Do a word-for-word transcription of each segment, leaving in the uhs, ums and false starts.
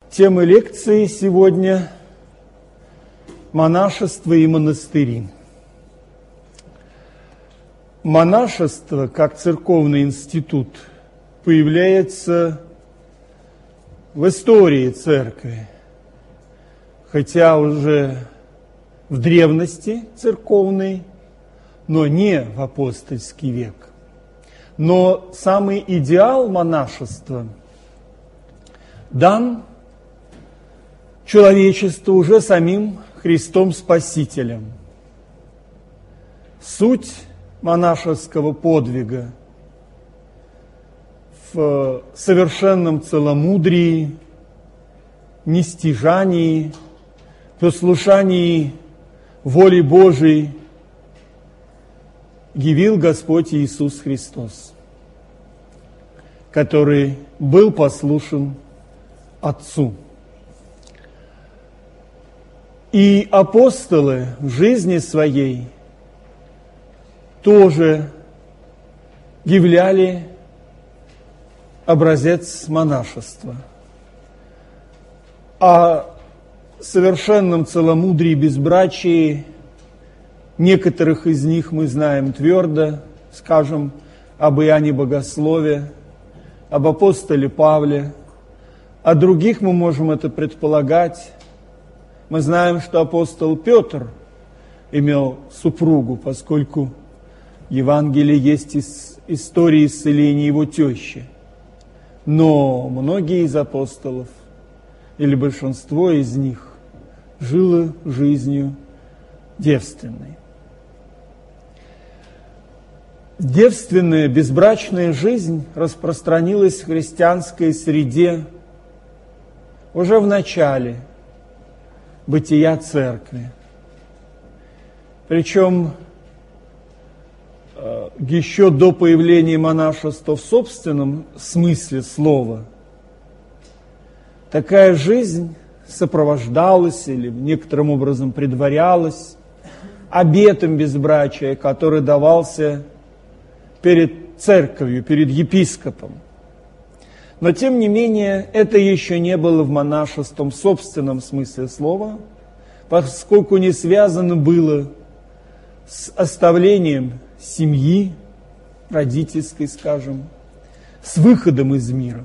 Тема лекции сегодня – монашество и монастыри. Монашество, как церковный институт, появляется в истории церкви, хотя уже в древности церковной, но не в апостольский век. Но самый идеал монашества дан человечеству уже самим Христом Спасителем. Суть монашеского подвига в совершенном целомудрии, нестяжании, послушании воли Божией явил Господь Иисус Христос, который был послушен Отцу. И апостолы в жизни своей тоже являли образец монашества. О совершенном целомудрии и безбрачии некоторых из них мы знаем твердо, скажем, об Иоанне Богослове, об апостоле Павле. О других мы можем это предполагать. Мы знаем, что апостол Петр имел супругу, поскольку в Евангелии есть история исцеления его тещи. Но многие из апостолов, или большинство из них, жило жизнью девственной. Девственная, безбрачная жизнь распространилась в христианской среде уже в начале бытия церкви. Причем еще до появления монашества в собственном смысле слова такая жизнь сопровождалась или некоторым образом предварялась обетом безбрачия, который давался перед церковью, перед епископом. Но, тем не менее, это еще не было в монашеством в собственном смысле слова, поскольку не связано было с оставлением семьи, родительской, скажем, с выходом из мира.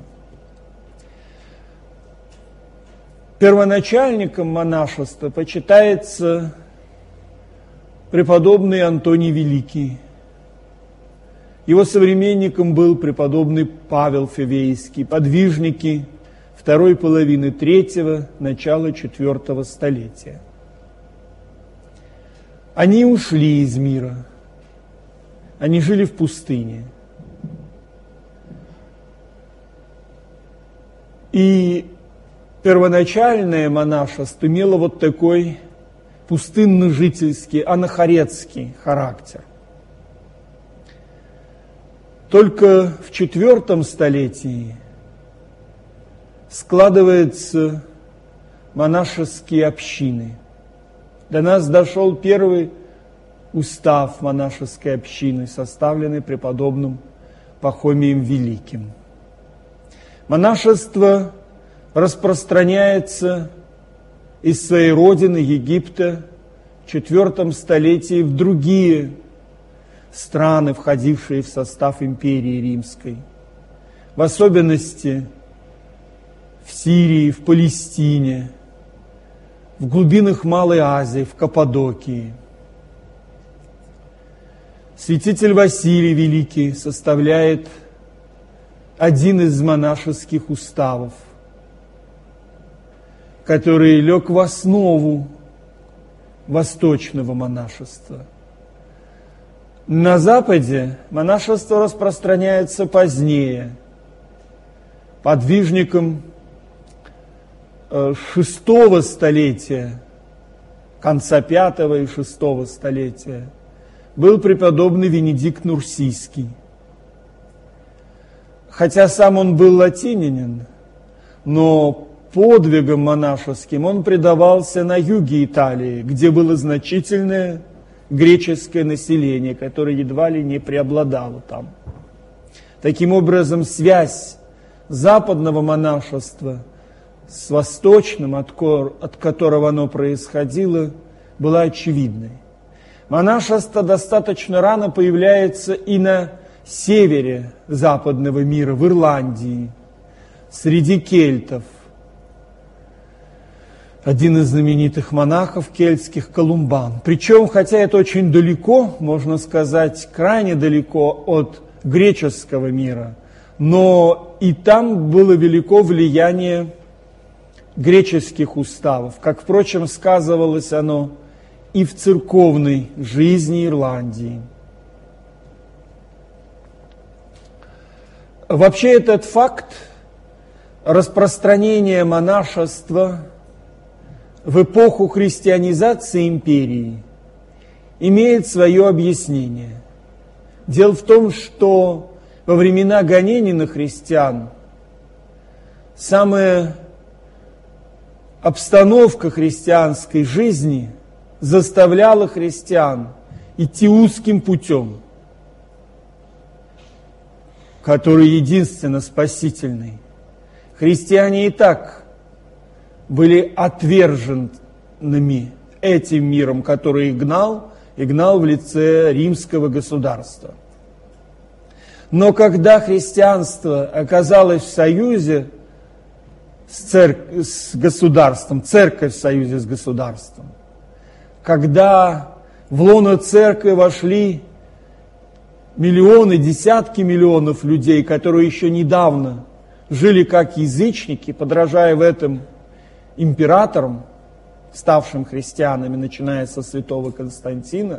Первоначальником монашества почитается преподобный Антоний Великий. Его современником был преподобный Павел Фивейский, подвижники второй половины третьего, начала четвертого столетия. Они ушли из мира, они жили в пустыне. И первоначальное монашество имело вот такой пустынно-жительский, анахоретский характер. Только в четвертом столетии складываются монашеские общины. До нас дошел первый устав монашеской общины, составленный преподобным Пахомием Великим. Монашество распространяется из своей родины Египта в четвертом столетии в другие страны, входившие в состав империи Римской, в особенности в Сирии, в Палестине, в глубинах Малой Азии, в Каппадокии. Святитель Василий Великий составляет один из монашеских уставов, который лег в основу восточного монашества. На Западе монашество распространяется позднее, подвижником шестого столетия, конца пятого и шестого столетия, был преподобный Венедикт Нурсийский. Хотя сам он был латинянин, но подвигам монашеским он предавался на юге Италии, где было значительное греческое население, которое едва ли не преобладало там. Таким образом, связь западного монашества с восточным, от которого оно происходило, была очевидной. Монашество достаточно рано появляется и на севере западного мира, в Ирландии, среди кельтов. Один из знаменитых монахов кельтских, Колумбан. Причем, хотя это очень далеко, можно сказать, крайне далеко от греческого мира, но и там было велико влияние греческих уставов, как, впрочем, сказывалось оно и в церковной жизни Ирландии. Вообще этот факт распространения монашества в эпоху христианизации империи имеет свое объяснение. Дело в том, что во времена гонений на христиан самая обстановка христианской жизни заставляла христиан идти узким путем, который единственно спасительный. Христиане и так были отверженными этим миром, который их гнал, и гнал в лице римского государства. Но когда христианство оказалось в союзе с, церк... с государством, церковь в союзе с государством, когда в лоно церкви вошли миллионы, десятки миллионов людей, которые еще недавно жили как язычники, подражая в этом императорам, ставшим христианами, начиная со святого Константина,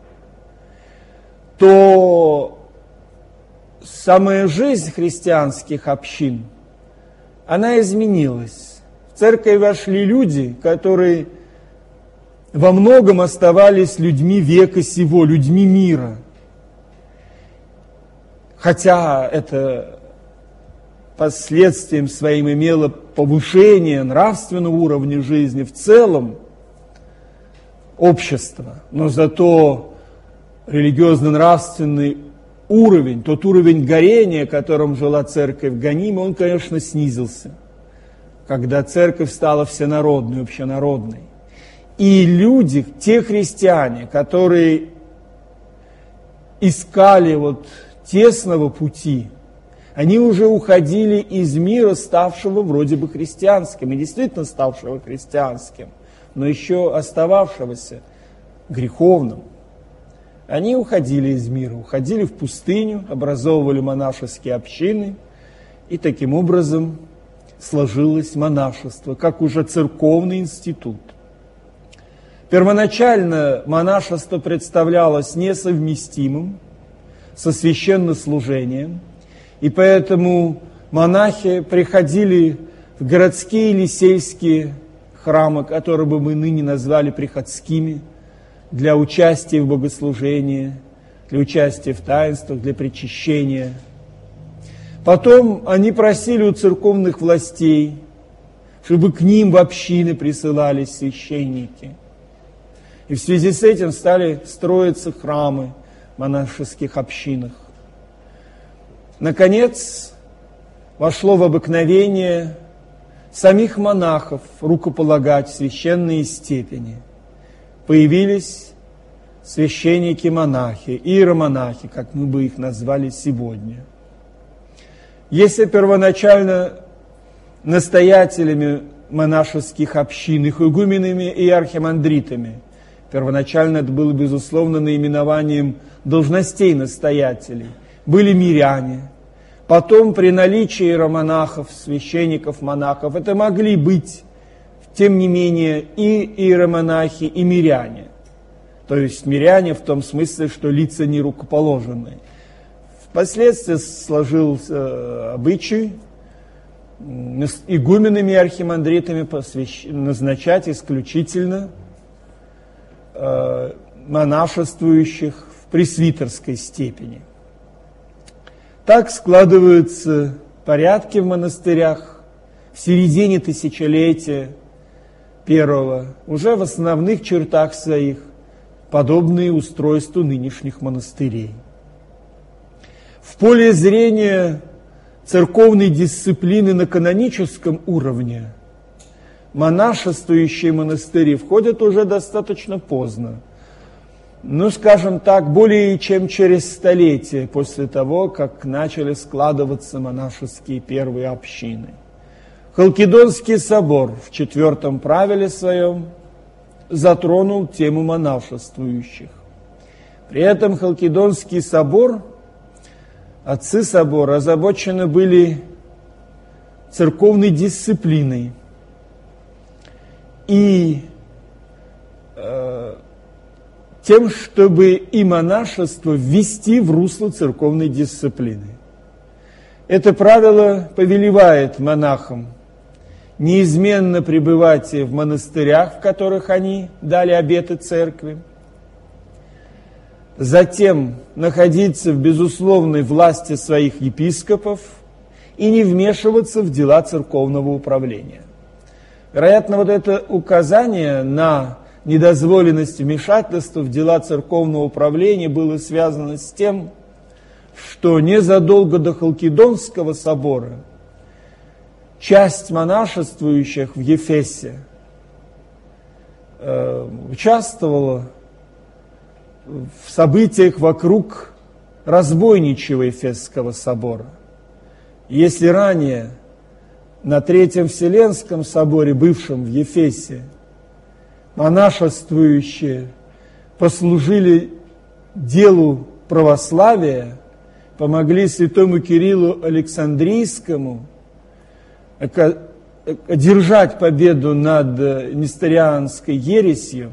то самая жизнь христианских общин, она изменилась. В церковь вошли люди, которые во многом оставались людьми века сего, людьми мира. Хотя это последствием своим имело повышение нравственного уровня жизни в целом общества, но зато религиозно-нравственный уровень, тот уровень горения, которым жила церковь гонимая, он, конечно, снизился, когда церковь стала всенародной, общенародной. И люди, те христиане, которые искали вот тесного пути, они уже уходили из мира, ставшего вроде бы христианским, и действительно ставшего христианским, но еще остававшегося греховным. Они уходили из мира, уходили в пустыню, образовывали монашеские общины, и таким образом сложилось монашество, как уже церковный институт. Первоначально монашество представлялось несовместимым со священнослужением, и поэтому монахи приходили в городские или сельские храмы, которые бы мы ныне назвали приходскими, для участия в богослужении, для участия в таинствах, для причащения. Потом они просили у церковных властей, чтобы к ним в общины присылались священники. И в связи с этим стали строиться храмы в монашеских общинах. Наконец, вошло в обыкновение самих монахов рукополагать в священные степени. Появились священники-монахи, иеромонахи, как мы бы их назвали сегодня. Если первоначально настоятелями монашеских общин, их игуменами и архимандритами, первоначально это было, безусловно, наименованием должностей настоятелей, были миряне. Потом при наличии иеромонахов, священников, монахов, это могли быть, тем не менее, и иеромонахи, и миряне. То есть миряне в том смысле, что лица не рукоположенные. Впоследствии сложился обычай игуменами и архимандритами назначать исключительно монашествующих в пресвитерской степени. Так складываются порядки в монастырях в середине тысячелетия первого, уже в основных чертах своих, подобные устройству нынешних монастырей. В поле зрения церковной дисциплины на каноническом уровне монашествующие монастыри входят уже достаточно поздно. Ну, скажем так, более чем через столетие после того, как начали складываться монашеские первые общины. Халкидонский собор в четвертом правиле своем затронул тему монашествующих. При этом Халкидонский собор, отцы собора озабочены были церковной дисциплиной и э, тем, чтобы и монашество ввести в русло церковной дисциплины. Это правило повелевает монахам неизменно пребывать в монастырях, в которых они дали обеты церкви, затем находиться в безусловной власти своих епископов и не вмешиваться в дела церковного управления. Вероятно, вот это указание на недозволенность вмешательства в дела церковного управления было связано с тем, что незадолго до Халкидонского собора часть монашествующих в Ефесе э, участвовала в событиях вокруг разбойничьего Ефесского собора. Если ранее на Третьем Вселенском соборе, бывшем в Ефесе, монашествующие послужили делу православия, помогли святому Кириллу Александрийскому одержать победу над несторианской ересью,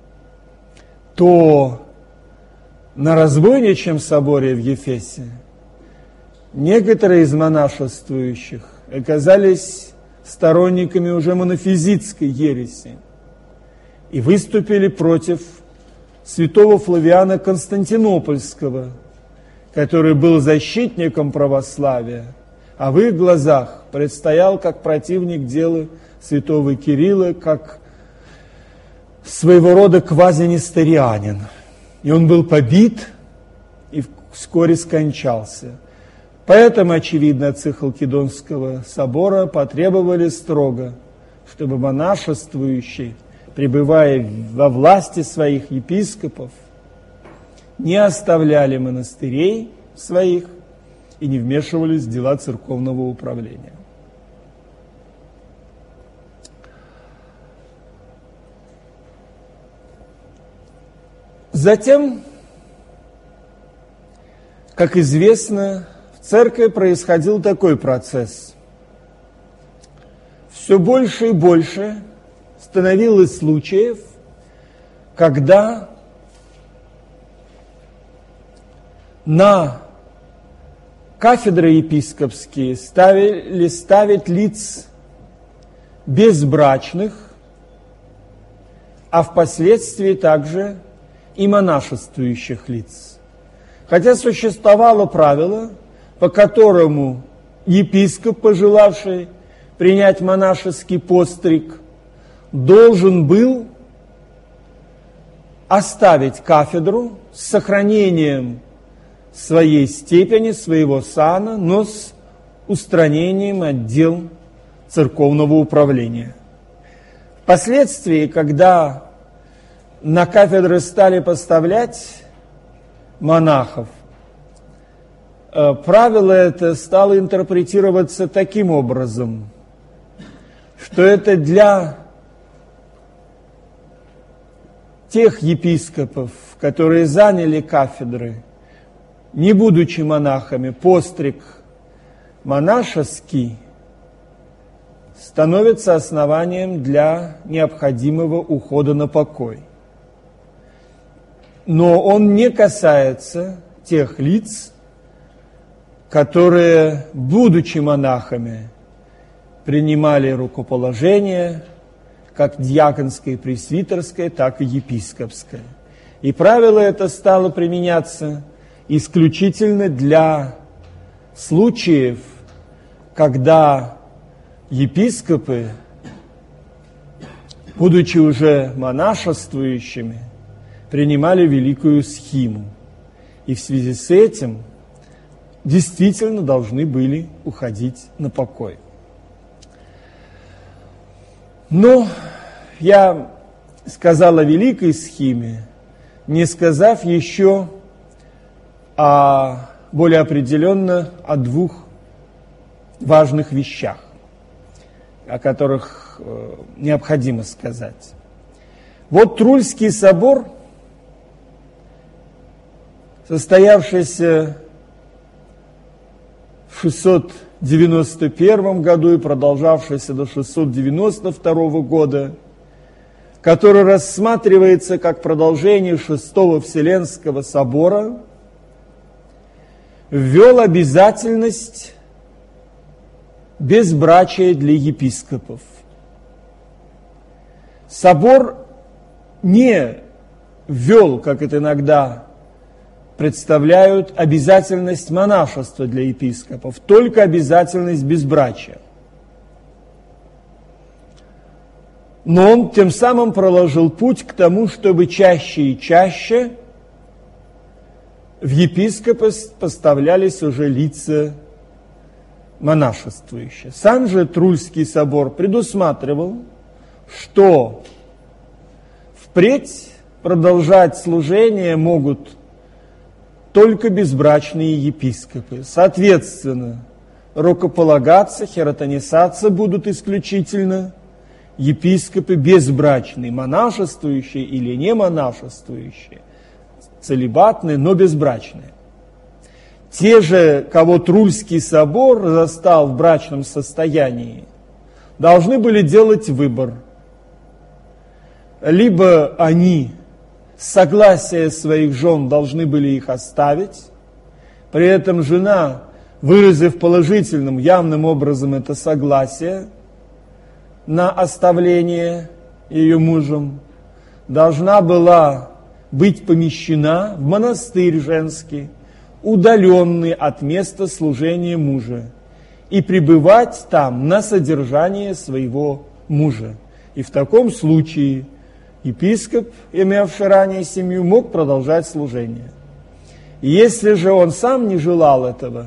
то на разбойничьем соборе в Ефесе некоторые из монашествующих оказались сторонниками уже монофизитской ереси и выступили против святого Флавиана Константинопольского, который был защитником православия, а в их глазах предстоял как противник дела святого Кирилла, как своего рода квазинесторианин. И он был побит и вскоре скончался. Поэтому, очевидно, отцы Халкидонского собора потребовали строго, чтобы монашествующие, пребывая во власти своих епископов, не оставляли монастырей своих и не вмешивались в дела церковного управления. Затем, как известно, в церкви происходил такой процесс. Все больше и больше становилось случаев, когда на кафедры епископские ставили ставить лиц безбрачных, а впоследствии также и монашествующих лиц. Хотя существовало правило, по которому епископ, пожелавший принять монашеский постриг, должен был оставить кафедру с сохранением своей степени, своего сана, но с устранением от дел церковного управления. Впоследствии, когда на кафедры стали поставлять монахов, правило это стало интерпретироваться таким образом, что это для тех епископов, которые заняли кафедры, не будучи монахами, постриг монашеский становится основанием для необходимого ухода на покой. Но он не касается тех лиц, которые, будучи монахами, принимали рукоположение, как диаконское и пресвитерское, так и епископское. И правило это стало применяться исключительно для случаев, когда епископы, будучи уже монашествующими, принимали великую схиму. И в связи с этим действительно должны были уходить на покой. Но я сказал о великой схиме, не сказав еще о, более определенно о двух важных вещах, о которых э, необходимо сказать. Вот Трульский собор, состоявшийся в шестьсот девяносто первом году и продолжавшийся до шестьсот девяносто второго года, который рассматривается как продолжение Шестого Вселенского собора, ввел обязательность безбрачия для епископов. Собор не ввел, как это иногда представляют, обязательность монашества для епископов, только обязательность безбрачия. Но он тем самым проложил путь к тому, чтобы чаще и чаще в епископы поставлялись уже лица монашествующие. Сам же Трульский собор предусматривал, что впредь продолжать служение могут только безбрачные епископы. Соответственно, рукополагаться, херотонисаться будут исключительно епископы безбрачные, монашествующие или не монашествующие, целибатные, но безбрачные. Те же, кого Трульский собор застал в брачном состоянии, должны были делать выбор. Либо они с согласия своих жен должны были их оставить, при этом жена, выразив положительным, явным образом это согласие на оставление ее мужем, должна была быть помещена в монастырь женский, удаленный от места служения мужа, и пребывать там на содержание своего мужа. И в таком случае епископ, имевший ранее семью, мог продолжать служение. Если же он сам не желал этого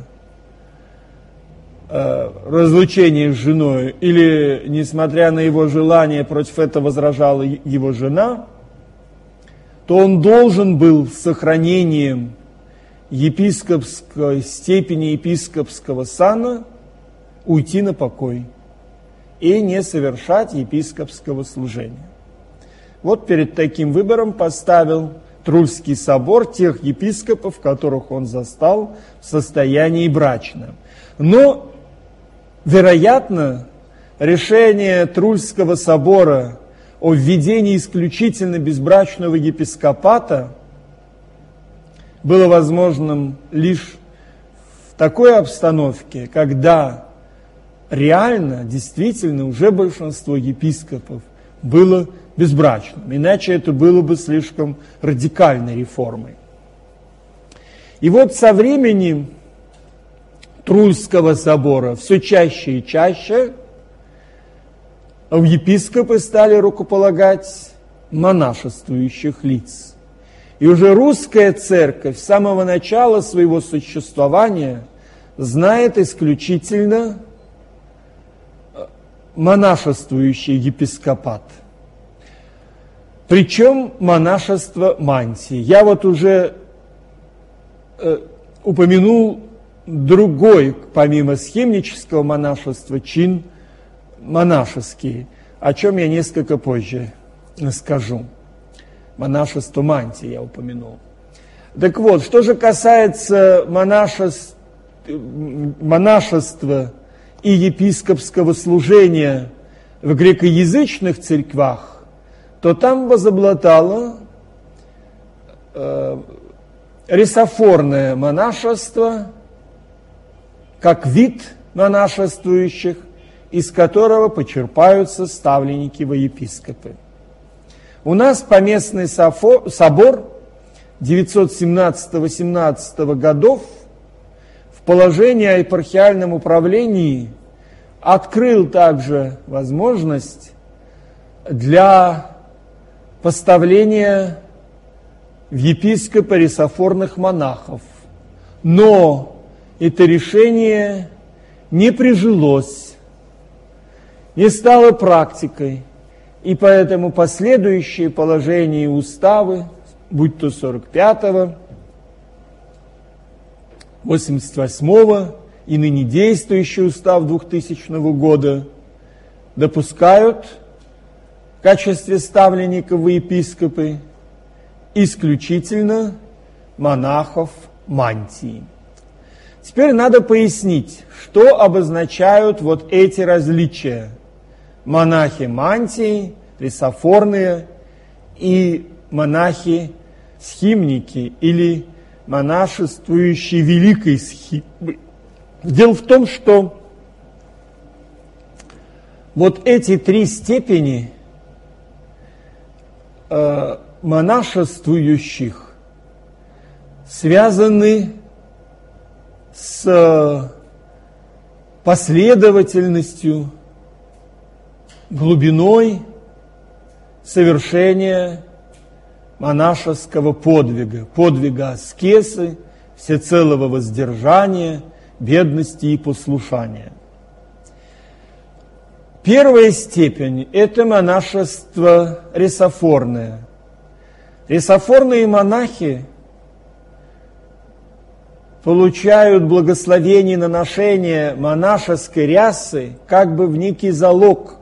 э, разлучения с женой, или, несмотря на его желание, против этого возражала его жена, то он должен был с сохранением епископской степени, епископского сана уйти на покой и не совершать епископского служения. Вот перед таким выбором поставил Трульский собор тех епископов, которых он застал в состоянии брачном. Но, вероятно, решение Трульского собора о введении исключительно безбрачного епископата было возможным лишь в такой обстановке, когда реально, действительно, уже большинство епископов было безбрачным. Иначе это было бы слишком радикальной реформой. И вот со времени Трульского собора все чаще и чаще в епископы стали рукополагать монашествующих лиц. И уже русская церковь с самого начала своего существования знает исключительно монашествующий епископат. Причем монашество мантии. Я вот уже э, упомянул другой, помимо схимнического монашества, чин монашеский, о чем я несколько позже скажу. Монашество мантии я упомянул. Так вот, что же касается монашеств, монашества и епископского служения в грекоязычных церквях, то там возобладало э, рисофорное монашество, как вид монашествующих, из которого почерпаются ставленники во епископы. У нас поместный собор девятьсот семнадцатого-восемнадцатого годов в положении о епархиальном управлении открыл также возможность для поставления в епископы рисофорных монахов. Но это решение не прижилось, не стало практикой. И поэтому последующие положения и уставы, будь то сорок пятого, восемьдесят восьмого и ныне действующий устав двухтысячного года, допускают в качестве ставленников в епископы исключительно монахов мантии. Теперь надо пояснить, что обозначают вот эти различия. Монахи мантии, рисофорные, и монахи-схимники или монашествующие великой схимы. Дело в том, что вот эти три степени э, монашествующих связаны с последовательностью, глубиной совершения монашеского подвига, подвига аскезы, всецелого воздержания, бедности и послушания. Первая степень – это монашество рисофорное. Рисофорные монахи получают благословение на ношение монашеской рясы как бы в некий залог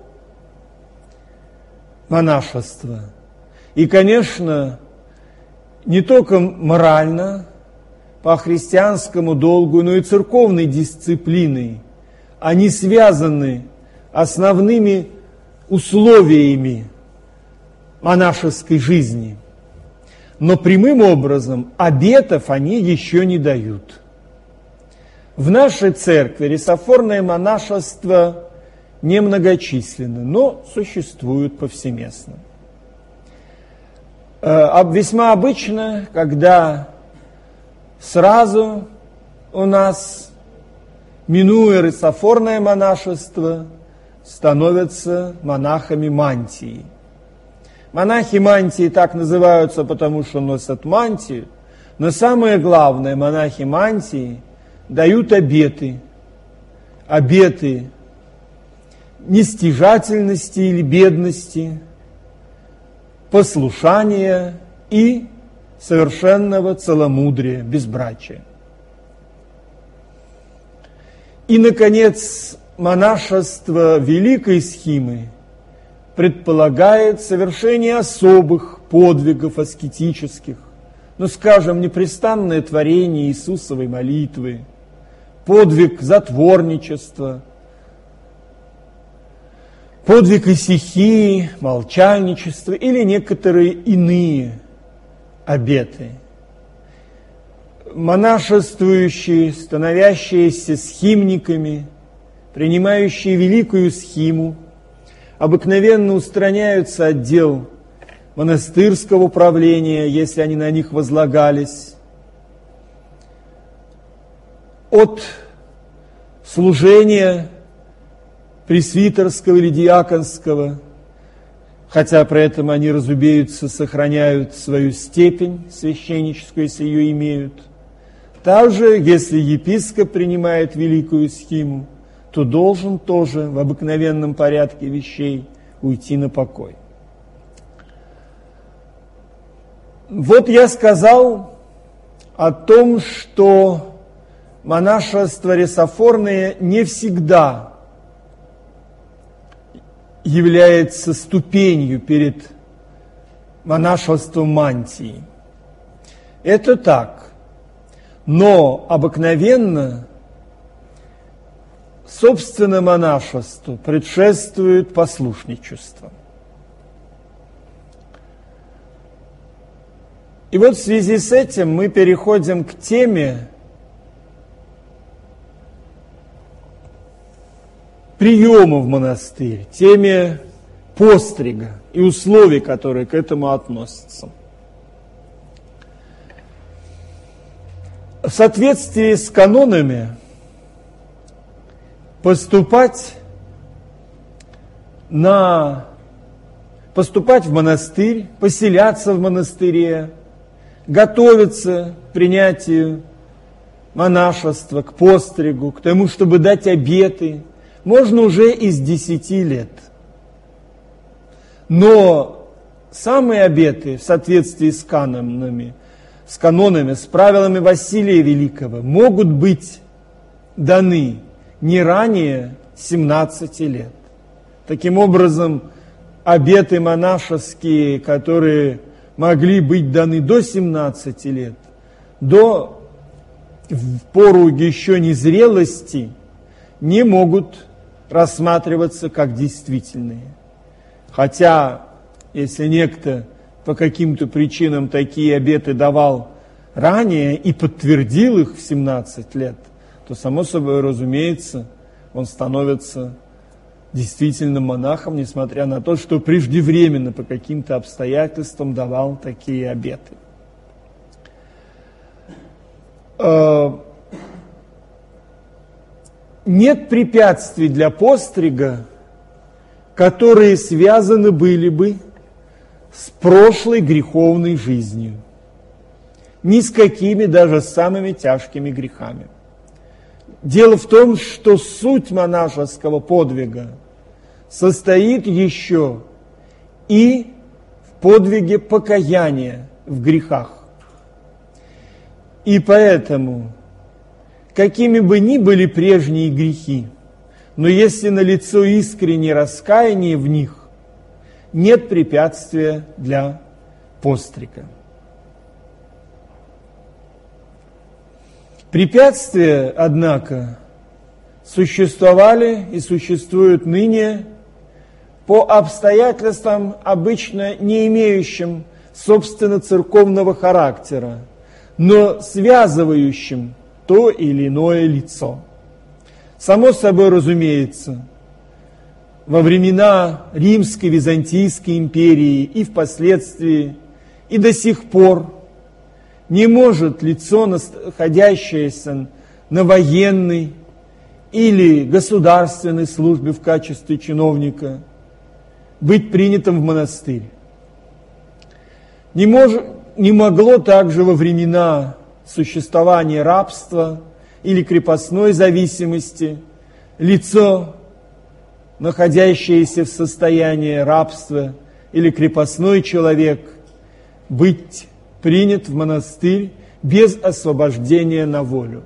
монашества. И, конечно, не только морально, по христианскому долгу, но и церковной дисциплиной они связаны основными условиями монашеской жизни. Но прямым образом обетов они еще не дают. В нашей церкви рисофорное монашество немногочисленно, но существует повсеместно. Весьма обычно, когда сразу у нас, минуя рисофорное монашество, становятся монахами мантии. Монахи мантии так называются, потому что носят мантию, но самое главное, монахи мантии дают обеты, обеты нестяжательности или бедности, послушания и совершенного целомудрия, безбрачия. И, наконец, монашество великой схимы предполагает совершение особых подвигов аскетических, ну, скажем, непрестанное творение Иисусовой молитвы, подвиг затворничества, подвиг исихии, молчальничества или некоторые иные обеты. Монашествующие, становящиеся схимниками, принимающие великую схиму, обыкновенно устраняются от дел монастырского управления, если они на них возлагались, от служения пресвитерского или диаконского, хотя при этом они, разумеется, сохраняют свою степень священническую, если ее имеют. Также, если епископ принимает великую схиму, то должен тоже в обыкновенном порядке вещей уйти на покой. Вот я сказал о том, что монашество рисофорное не всегда является ступенью перед монашеством мантии. Это так. Но обыкновенно собственно монашеству предшествует послушничество. И вот в связи с этим мы переходим к теме приема в монастырь, теме пострига и условий, которые к этому относятся. В соответствии с канонами поступать на поступать в монастырь, поселяться в монастыре, готовиться к принятию монашества, к постригу, к тому, чтобы дать обеты, можно уже из десяти лет. Но самые обеты в соответствии с канонами, с канонами, с правилами Василия Великого могут быть даны не ранее семнадцати лет. Таким образом, обеты монашеские, которые могли быть даны до семнадцати лет, до в пору еще незрелости, не могут рассматриваться как действительные. Хотя, если некто по каким-то причинам такие обеты давал ранее и подтвердил их в семнадцать лет, то, само собой разумеется, он становится действительно монахом, несмотря на то, что преждевременно по каким-то обстоятельствам давал такие обеты. Нет препятствий для пострига, которые связаны были бы с прошлой греховной жизнью, ни с какими даже самыми тяжкими грехами. Дело в том, что суть монашеского подвига состоит еще и в подвиге покаяния в грехах. И поэтому, какими бы ни были прежние грехи, но если налицо искреннее раскаяние в них, нет препятствия для пострига. Препятствия, однако, существовали и существуют ныне по обстоятельствам, обычно не имеющим, собственно, церковного характера, но связывающим то или иное лицо. Само собой разумеется, во времена Римской, Византийской империи и впоследствии, и до сих пор не может лицо, находящееся на военной или государственной службе в качестве чиновника, быть принятым в монастырь. Не, мож, не могло также во времена существования рабства или крепостной зависимости лицо, находящееся в состоянии рабства или крепостной человек, быть принят в монастырь без освобождения на волю.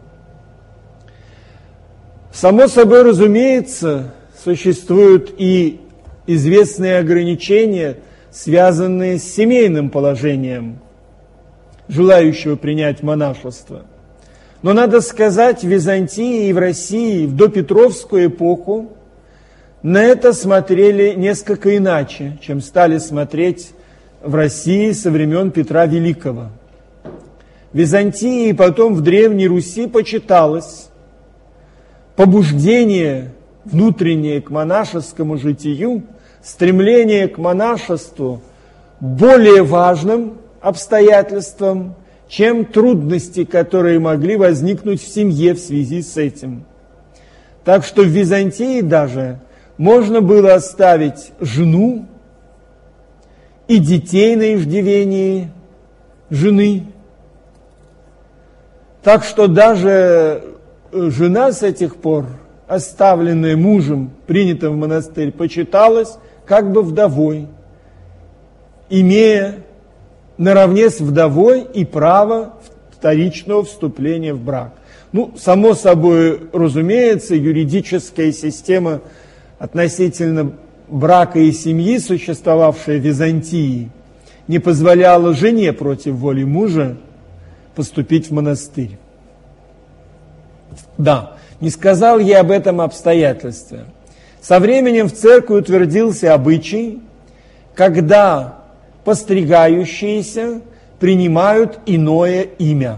Само собой разумеется, существуют и известные ограничения, связанные с семейным положением желающего принять монашество. Но надо сказать, в Византии и в России в допетровскую эпоху на это смотрели несколько иначе, чем стали смотреть в России со времен Петра Великого. В Византии и потом в Древней Руси почиталось побуждение внутреннее к монашескому житию, стремление к монашеству более важным обстоятельством, чем трудности, которые могли возникнуть в семье в связи с этим. Так что в Византии даже можно было оставить жену и детей на иждивении жены. Так что даже жена с этих пор, оставленная мужем, принятым в монастырь, почиталась как бы вдовой, имея наравне с вдовой и право вторичного вступления в брак. Ну, само собой, разумеется, юридическая система относительно брака и семьи, существовавшая в Византии, не позволяла жене против воли мужа поступить в монастырь. Да, не сказал я об этом обстоятельстве. Со временем в церкви утвердился обычай, когда постригающиеся принимают иное имя.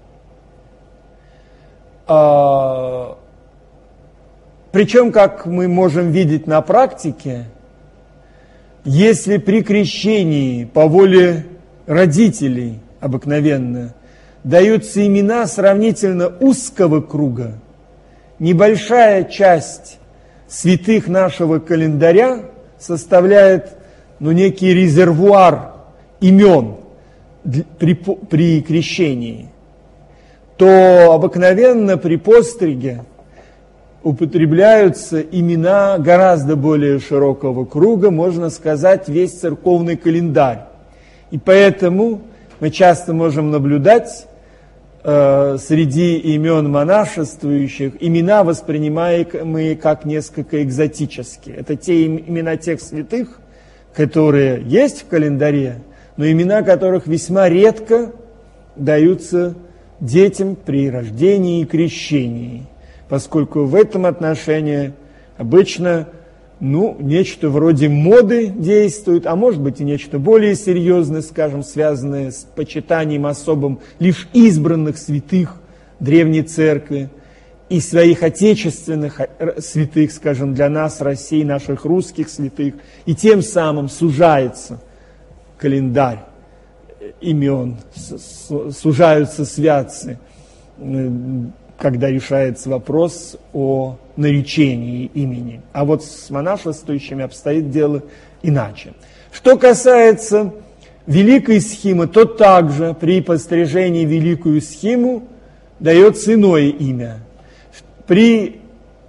А, причем, как мы можем видеть на практике, если при крещении по воле родителей обыкновенно даются имена сравнительно узкого круга, небольшая часть святых нашего календаря составляет ну, некий резервуар имен при, при крещении, то обыкновенно при постриге употребляются имена гораздо более широкого круга, можно сказать, весь церковный календарь. И поэтому мы часто можем наблюдать э, среди имен монашествующих имена, воспринимаемые как несколько экзотические. Это те имена тех святых, которые есть в календаре, но имена которых весьма редко даются детям при рождении и крещении, поскольку в этом отношении обычно ну, нечто вроде моды действует, а может быть и нечто более серьезное, скажем, связанное с почитанием особым лишь избранных святых Древней Церкви и своих отечественных святых, скажем, для нас, России, наших русских святых, и тем самым сужается календарь имен, сужаются святцы, когда решается вопрос о наречении имени. А вот с монашествующими обстоит дело иначе. Что касается Великой Схимы, то также при пострижении Великую Схиму дается иное имя. При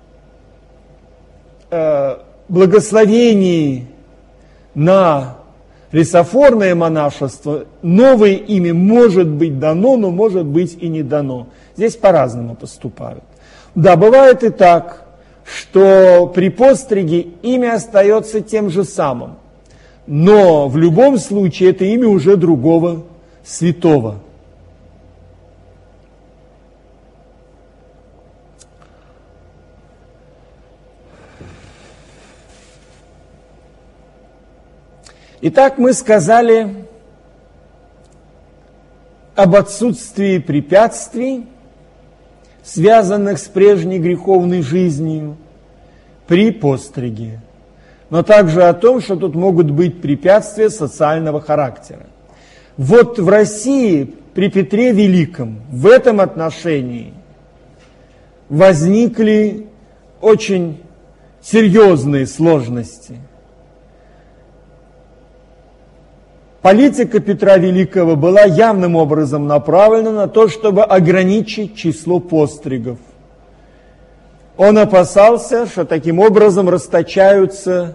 э, благословении на рисофорное монашество новое имя может быть дано, но может быть и не дано. Здесь по-разному поступают. Да, бывает и так, что при постриге имя остается тем же самым, но в любом случае это имя уже другого святого. Итак, мы сказали об отсутствии препятствий, связанных с прежней греховной жизнью при постриге, но также о том, что тут могут быть препятствия социального характера. Вот в России при Петре Великом в этом отношении возникли очень серьезные сложности. Политика Петра Великого была явным образом направлена на то, чтобы ограничить число постригов. Он опасался, что таким образом расточаются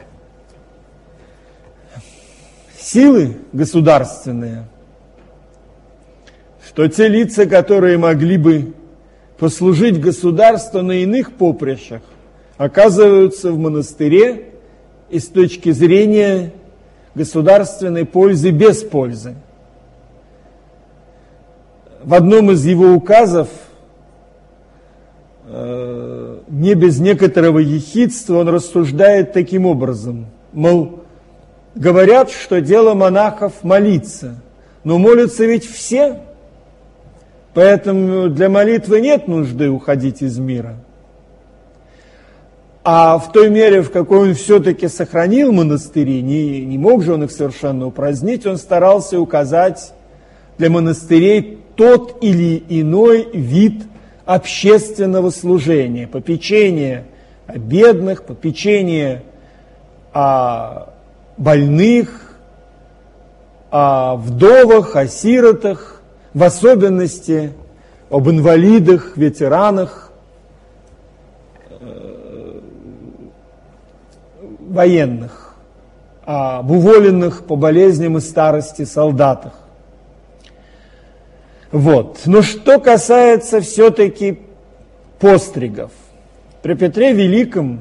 силы государственные, что те лица, которые могли бы послужить государству на иных поприщах, оказываются в монастыре и с точки зрения государственной пользы без пользы. В одном из его указов, э, не без некоторого ехидства, он рассуждает таким образом, мол, говорят, что дело монахов молиться, но молятся ведь все, поэтому для молитвы нет нужды уходить из мира. А в той мере, в какой он все-таки сохранил монастыри, не, не мог же он их совершенно упразднить, он старался указать для монастырей тот или иной вид общественного служения, попечение о бедных, попечение о больных, о вдовах, о сиротах, в особенности об инвалидах, ветеранах, военных, об уволенных по болезням и старости солдатах. Вот. Но что касается все-таки постригов, при Петре Великом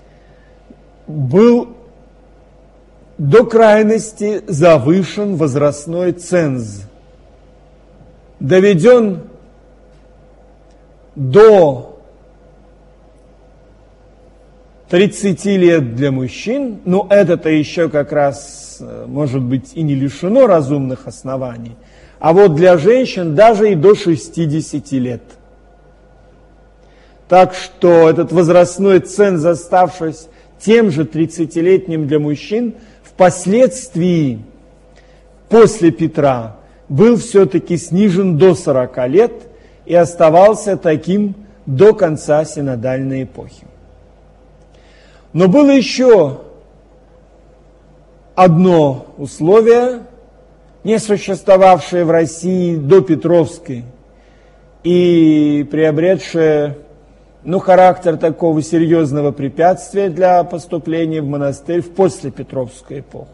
был до крайности завышен возрастной ценз, доведен до тридцати лет для мужчин, но это-то еще как раз, может быть, и не лишено разумных оснований, а вот для женщин даже и до шестидесяти лет. Так что этот возрастной ценз, оставшись тем же тридцатилетним для мужчин, впоследствии, после Петра, был все-таки снижен до сорока лет и оставался таким до конца синодальной эпохи. Но было еще одно условие, не существовавшее в России до Петровской и приобретшее но характер такого серьезного препятствия для поступления в монастырь в послепетровскую эпоху.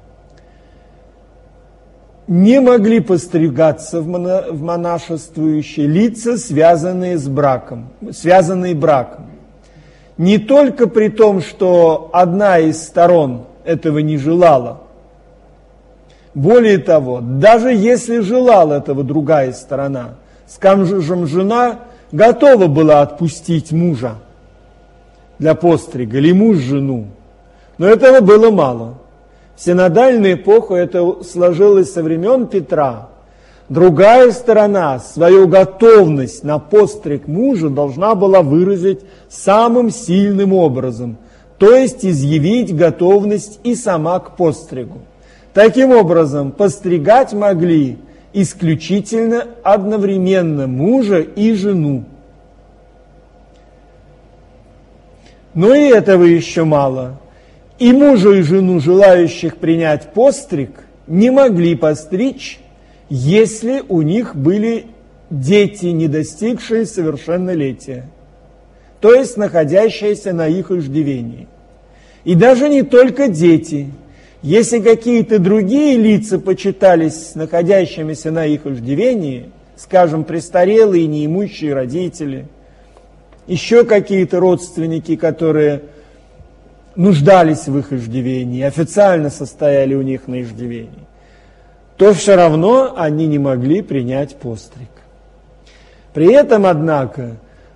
Не могли постригаться в, моно, в монашествующие лица, связанные с браком, связанные браком. Не только при том, что одна из сторон этого не желала. Более того, даже если желала этого другая сторона, скажем, жена готова была отпустить мужа для пострига, или муж жену, но этого было мало. В синодальную эпоху это сложилось со времен Петра. Другая сторона свою готовность на постриг мужа должна была выразить самым сильным образом, то есть изъявить готовность и сама к постригу. Таким образом, постригать могли исключительно одновременно мужа и жену. Но и этого еще мало. И мужа, и жену, желающих принять постриг, не могли постричь, если у них были дети, не достигшие совершеннолетия, то есть находящиеся на их иждивении. И даже не только дети. Если какие-то другие лица почитались находящимися на их иждивении, скажем, престарелые, неимущие родители, еще какие-то родственники, которые нуждались в их иждивении, официально состояли у них на иждивении, то все равно они не могли принять постриг. При этом, однако,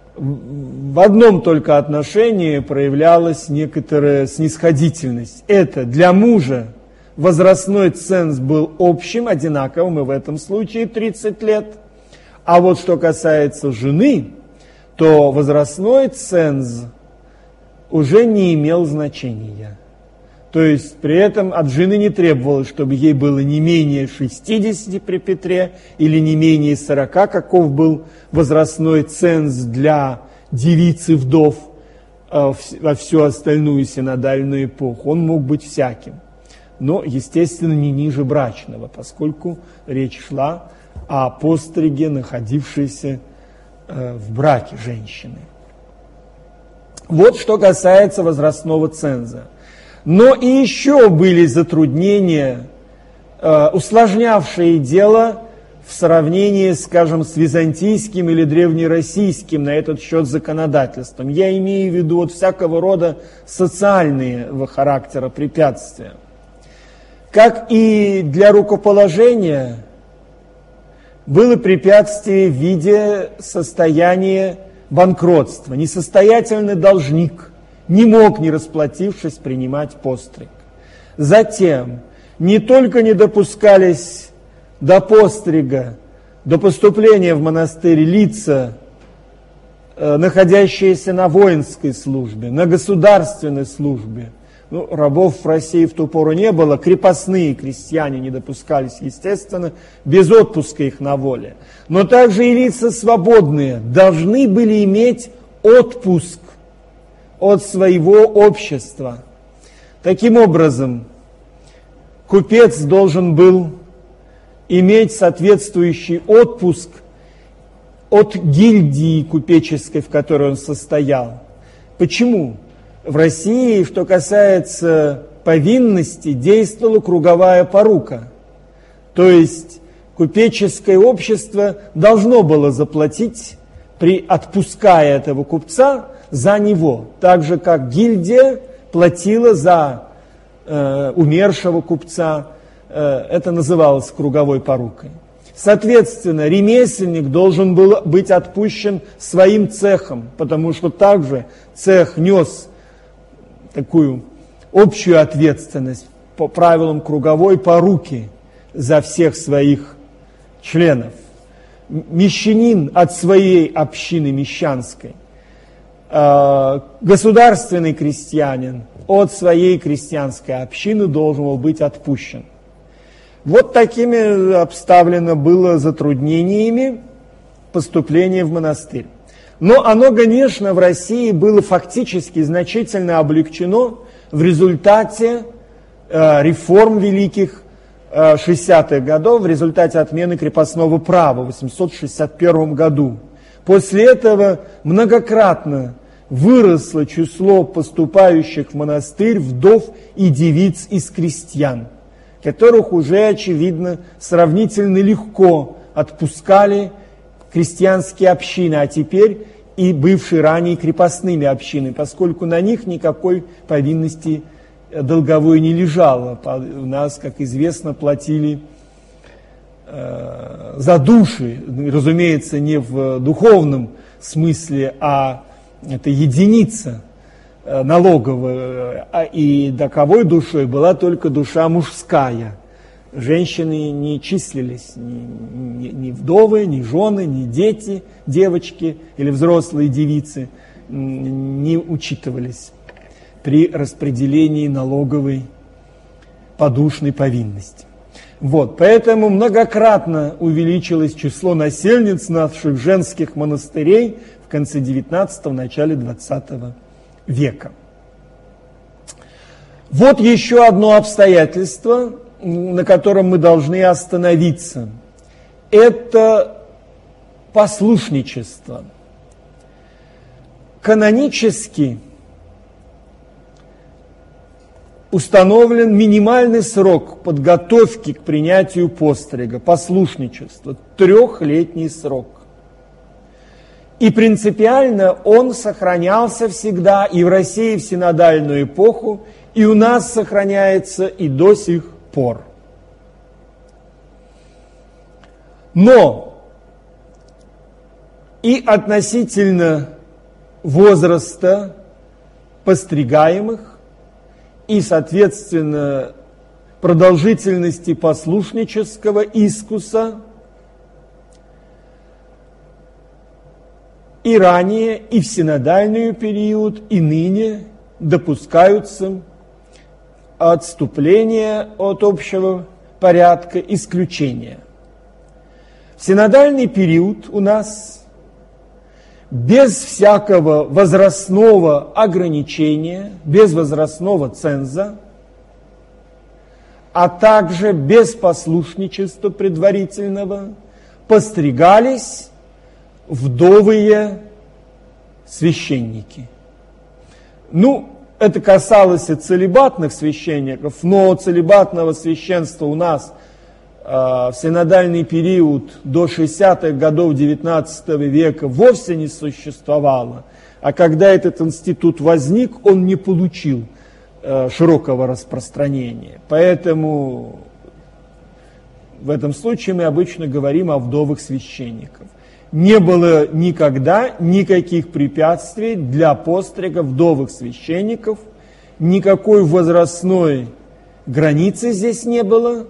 в одном только отношении проявлялась некоторая снисходительность. Это для мужа возрастной ценз был общим, одинаковым, и в этом случае тридцать лет. А вот что касается жены, то возрастной ценз уже не имел значения. То есть при этом от жены не требовалось, чтобы ей было не менее шестидесяти при Петре или не менее сорока, каков был возрастной ценз для девиц и вдов э, во всю остальную синодальную эпоху. Он мог быть всяким, но, естественно, не ниже брачного, поскольку речь шла о постриге, находившейся э, в браке женщины. Вот что касается возрастного ценза. Но и еще были затруднения, э, усложнявшие дело в сравнении, скажем, с византийским или древнероссийским на этот счет законодательством. Я имею в виду вот всякого рода социальные характера препятствия. Как и для рукоположения, было препятствие в виде состояния банкротства. Несостоятельный должник не мог, не расплатившись, принимать постриг. Затем не только не допускались до пострига, до поступления в монастырь лица, находящиеся на воинской службе, на государственной службе. Ну, рабов в России в ту пору не было, крепостные крестьяне не допускались, естественно, без отпуска их на воле. Но также и лица свободные должны были иметь отпуск от своего общества. Таким образом, купец должен был иметь соответствующий отпуск от гильдии купеческой, в которой он состоял. Почему? В России, что касается повинности, действовала круговая порука. То есть купеческое общество должно было заплатить, при отпуская этого купца, за него, так же, как гильдия платила за э, умершего купца. Э, это называлось круговой порукой. Соответственно, ремесленник должен был быть отпущен своим цехом, потому что также цех нес такую общую ответственность по правилам круговой поруки за всех своих членов. Мещанин от своей общины мещанской, государственный крестьянин от своей крестьянской общины должен был быть отпущен. Вот такими обставлено было затруднениями поступление в монастырь. Но оно, конечно, в России было фактически значительно облегчено в результате э, реформ великих э, шестидесятых годов, в результате отмены крепостного права в восемьсот шестьдесят первом году. После этого многократно выросло число поступающих в монастырь вдов и девиц из крестьян, которых уже, очевидно, сравнительно легко отпускали крестьянские общины, а теперь и бывшие ранее крепостными общины, поскольку на них никакой повинности долговой не лежало. У нас, как известно, платили э, за души, разумеется, не в духовном смысле, а это единица налоговая, и таковой душой была только душа мужская. Женщины не числились, ни, ни, ни вдовы, ни жены, ни дети, девочки или взрослые девицы не учитывались при распределении налоговой подушной повинности. Вот, поэтому многократно увеличилось число насельниц наших женских монастырей в конце девятнадцатого, начале двадцатого века. Вот еще одно обстоятельство, на котором мы должны остановиться. Это послушничество. Канонически установлен минимальный срок подготовки к принятию пострига, послушничество, трехлетний срок. И принципиально он сохранялся всегда и в России в синодальную эпоху, и у нас сохраняется и до сих пор. Но и относительно возраста постригаемых, и, соответственно, продолжительности послушнического искуса и ранее, и в синодальный период, и ныне допускаются отступления от общего порядка, исключения. В синодальный период у нас без всякого возрастного ограничения, без возрастного ценза, а также без послушничества предварительного, постригались вдовые священники. Ну, это касалось и целибатных священников, но целибатного священства у нас э, в синодальный период до шестидесятых годов девятнадцатого века вовсе не существовало. А когда этот институт возник, он не получил э, широкого распространения. Поэтому в этом случае мы обычно говорим о вдовых священниках. Не было никогда никаких препятствий для пострига вдовых священников, никакой возрастной границы здесь не было,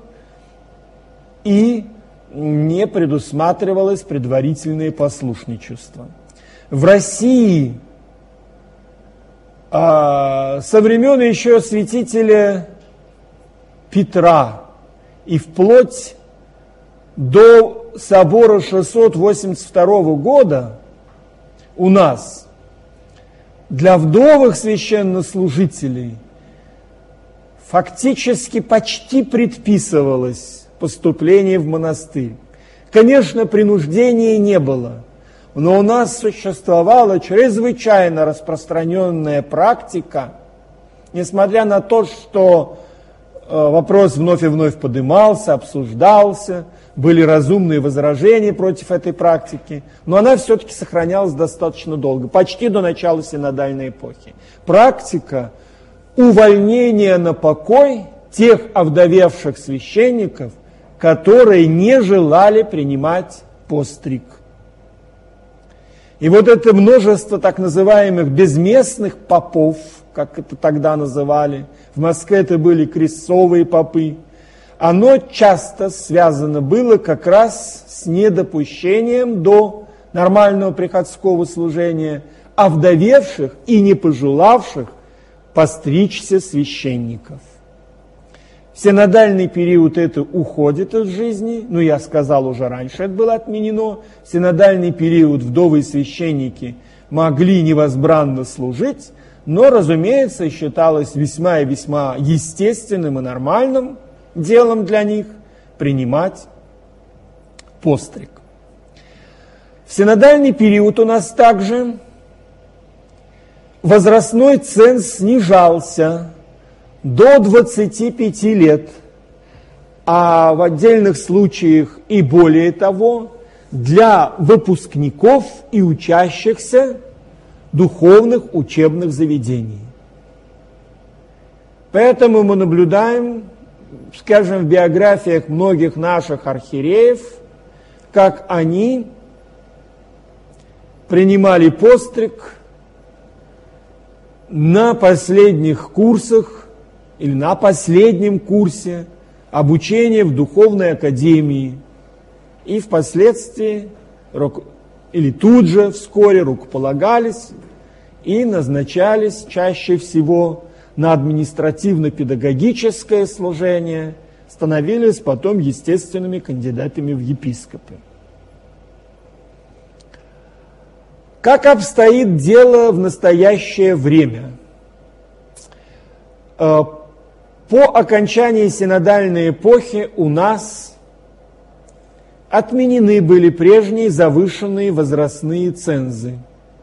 и не предусматривалось предварительное послушничество. В России а, со времен еще святителя Петра и вплоть до собора шестьсот восемьдесят второго года у нас для вдовых священнослужителей фактически почти предписывалось поступление в монастырь. Конечно, принуждения не было, но у нас существовала чрезвычайно распространенная практика, несмотря на то, что вопрос вновь и вновь поднимался, обсуждался, были разумные возражения против этой практики, но она все-таки сохранялась достаточно долго, почти до начала синодальной эпохи. Практика увольнения на покой тех овдовевших священников, которые не желали принимать постриг. И вот это множество так называемых безместных попов, как это тогда называли, в Москве это были крестцовые попы, оно часто связано было как раз с недопущением до нормального приходского служения овдовевших и не пожелавших постричься священников. В синодальный период это уходит из жизни, ну я сказал уже раньше, это было отменено. В синодальный период вдовые священники могли невозбранно служить, но, разумеется, считалось весьма и весьма естественным и нормальным делом для них принимать постриг. В синодальный период у нас также возрастной ценз снижался до двадцати пяти лет, а в отдельных случаях и более того, для выпускников и учащихся духовных учебных заведений. Поэтому мы наблюдаем, скажем, в биографиях многих наших архиереев, как они принимали постриг на последних курсах или на последнем курсе обучения в духовной академии и впоследствии или тут же вскоре рукополагались и назначались чаще всего на административно-педагогическое служение, становились потом естественными кандидатами в епископы. Как обстоит дело в настоящее время? По окончании синодальной эпохи у нас отменены были прежние завышенные возрастные цензы.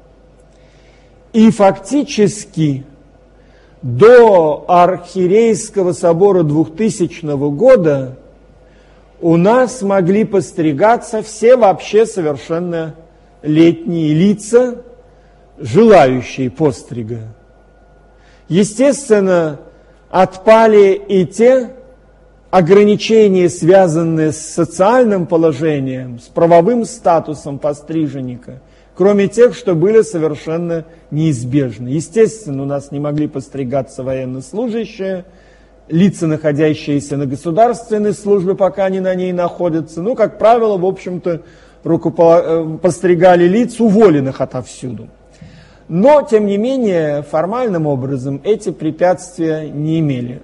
И фактически до Архиерейского собора двухтысячного года у нас могли постригаться все вообще совершенно летние лица, желающие пострига. Естественно, отпали и те ограничения, связанные с социальным положением, с правовым статусом постриженника, кроме тех, что были совершенно неизбежны. Естественно, у нас не могли постригаться военнослужащие, лица, находящиеся на государственной службе, пока они на ней находятся. Ну, как правило, в общем-то, рукопо... постригали лиц, уволенных отовсюду. Но, тем не менее, формальным образом эти препятствия не имели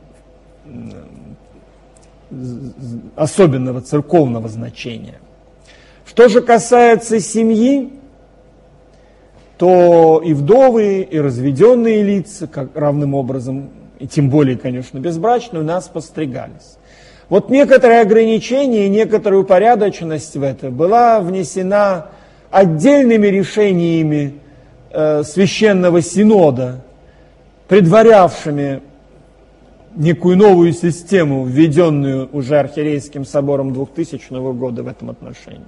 особенного церковного значения. Что же касается семьи, то и вдовы, и разведенные лица, как равным образом, и тем более, конечно, безбрачные, у нас постригались. Вот некоторые ограничения и некоторая упорядоченность в это была внесена отдельными решениями э, Священного Синода, предварявшими некую новую систему, введенную уже Архиерейским собором двухтысячного года в этом отношении.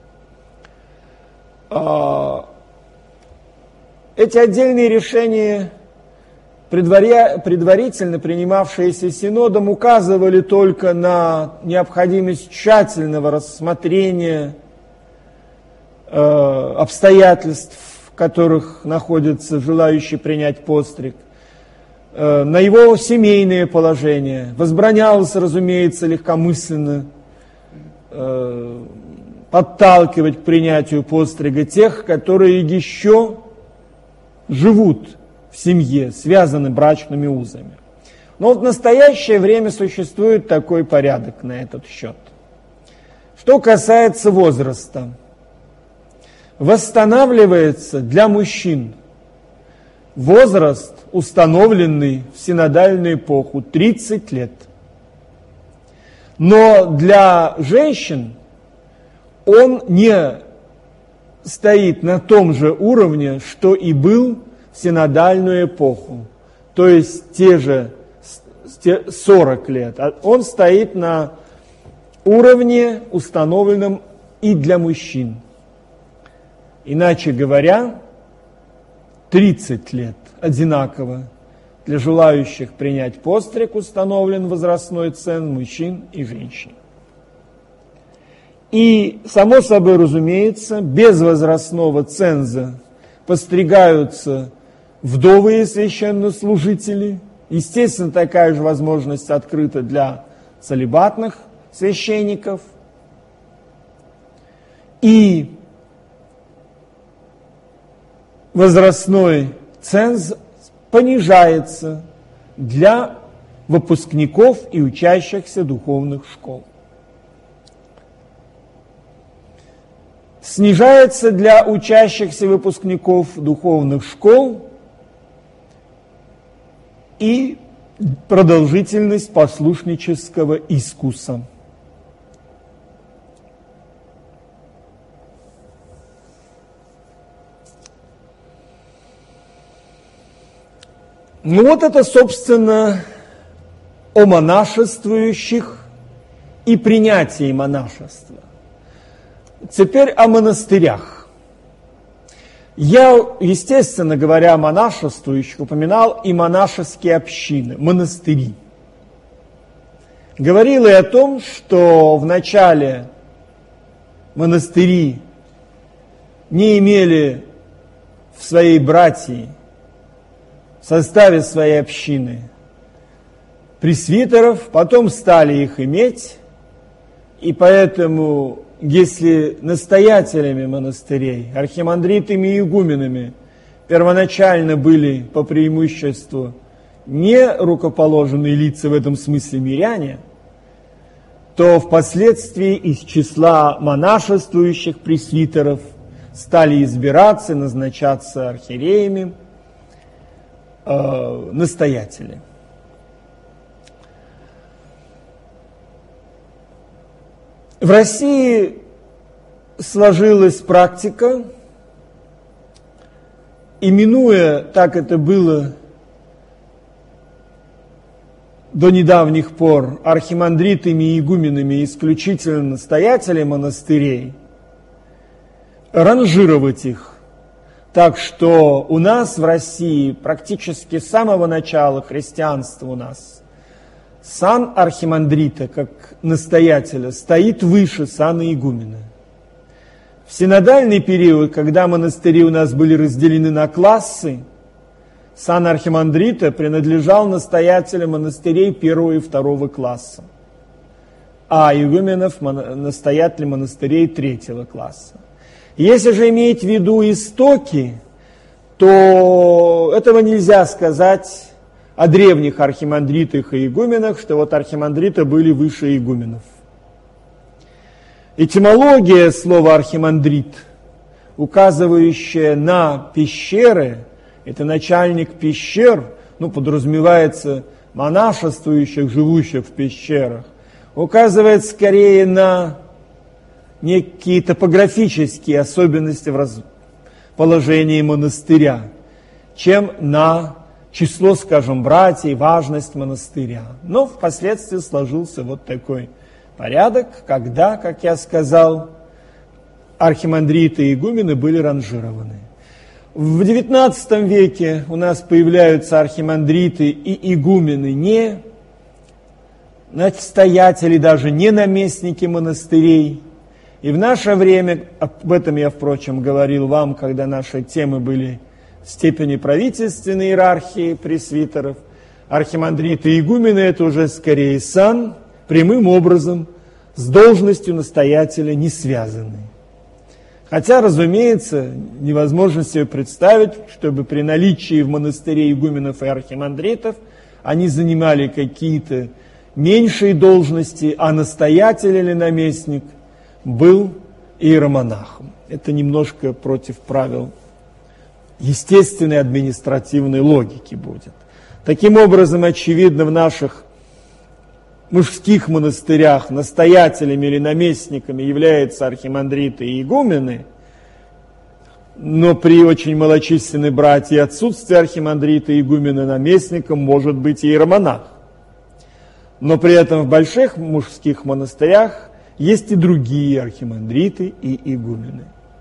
Эти отдельные решения, предваря... предварительно принимавшиеся Синодом, указывали только на необходимость тщательного рассмотрения э, обстоятельств, в которых находится желающий принять постриг, э, на его семейное положение. Возбранялось, разумеется, легкомысленно э, подталкивать к принятию пострига тех, которые еще живут в семье, связаны брачными узами. Но в настоящее время существует такой порядок на этот счет. Что касается возраста, восстанавливается для мужчин возраст, установленный в синодальную эпоху, тридцать лет. Но для женщин он не стоит на том же уровне, что и был в синодальную эпоху, то есть те же сорок лет. Он стоит на уровне, установленном и для мужчин. Иначе говоря, тридцать лет одинаково для желающих принять постриг установлен возрастной ценз мужчин и женщин. И, само собой разумеется, без возрастного ценза постригаются вдовые священнослужители. Естественно, такая же возможность открыта для целибатных священников. И возрастной ценз понижается для выпускников и учащихся духовных школ. Снижается для учащихся выпускников духовных школ и продолжительность послушнического искуса. Ну вот это, собственно, о монашествующих и принятии монашества. Теперь о монастырях. Я, естественно говоря, о монашествующих упоминал и монашеские общины, монастыри. Говорил и о том, что вначале монастыри не имели в своей братии, в составе своей общины пресвитеров, потом стали их иметь, и поэтому, если настоятелями монастырей, архимандритами и игуменами первоначально были по преимуществу не рукоположенные лица, в этом смысле миряне, то впоследствии из числа монашествующих пресвитеров стали избираться, назначаться архиереями э, настоятели. В России сложилась практика, именуя, так это было до недавних пор, архимандритами и игуменами исключительно настоятелей монастырей, ранжировать их. Так что у нас в России практически с самого начала христианства у нас сан архимандрита, как настоятеля, стоит выше сана игумена. В синодальный период, когда монастыри у нас были разделены на классы, сан архимандрита принадлежал настоятелям монастырей первого и второго класса, а игуменов настоятелям монастырей третьего класса. Если же иметь в виду истоки, то этого нельзя сказать о древних архимандритах и игуменах, что вот архимандриты были выше игуменов. Этимология слова архимандрит, указывающая на пещеры, это начальник пещер, ну, подразумевается монашествующих, живущих в пещерах, указывает скорее на некие топографические особенности в расположении монастыря, чем на число, скажем, братьев, важность монастыря. Но впоследствии сложился вот такой порядок, когда, как я сказал, архимандриты и игумены были ранжированы. В девятнадцатом веке у нас появляются архимандриты и игумены, не настоятели, даже не наместники монастырей. И в наше время, об этом я, впрочем, говорил вам, когда наши темы были степени правительственной иерархии пресвитеров, архимандриты и игумены – это уже скорее сан, прямым образом с должностью настоятеля не связаны. Хотя, разумеется, невозможно себе представить, чтобы при наличии в монастыре игуменов и архимандритов они занимали какие-то меньшие должности, а настоятель или наместник был иеромонахом. Это немножко против правил естественной административной логики будет. Таким образом, очевидно, в наших мужских монастырях настоятелями или наместниками являются архимандриты и игумены, но при очень малочисленной братье отсутствии архимандрита и игумена наместником может быть иеромонах. Но при этом в больших мужских монастырях есть и другие архимандриты и игумены.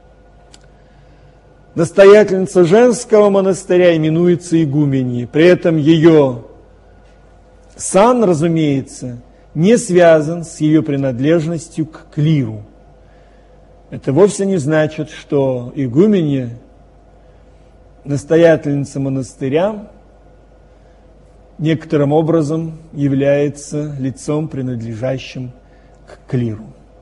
Настоятельница женского монастыря именуется игуменьей, при этом ее сан, разумеется, не связан с ее принадлежностью к клиру. Это вовсе не значит, что игуменья, настоятельница монастыря, некоторым образом является лицом, принадлежащим к клиру.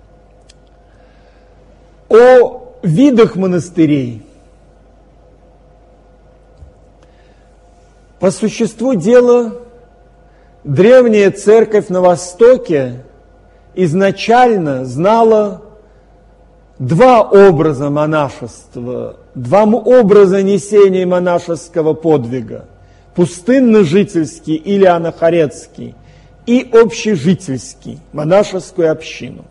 О видах монастырей. По существу дела, древняя церковь на Востоке изначально знала два образа монашества, два образа несения монашеского подвига: пустынно-жительский или анахоретский и общежительский, монашескую общину.